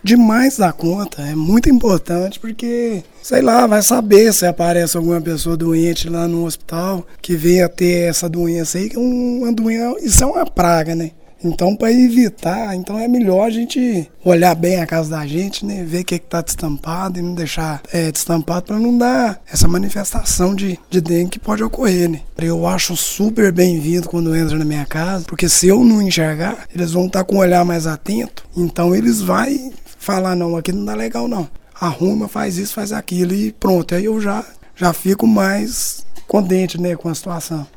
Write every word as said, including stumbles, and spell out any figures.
demais da conta, é muito importante porque, sei lá, vai saber se aparece alguma pessoa doente lá no hospital que venha ter essa doença aí, que é uma doença, isso é uma praga, né? Então, para evitar, então é melhor a gente olhar bem a casa da gente, né? Ver o que está destampado e não deixar é, destampado para não dar essa manifestação de, de dengue que pode ocorrer, né? Eu acho super bem-vindo quando entra na minha casa, porque se eu não enxergar, eles vão estar com o olhar mais atento, então eles vão falar, não, aqui não dá legal não. Arruma, faz isso, faz aquilo e pronto. Aí eu já, já fico mais contente, né, com a situação.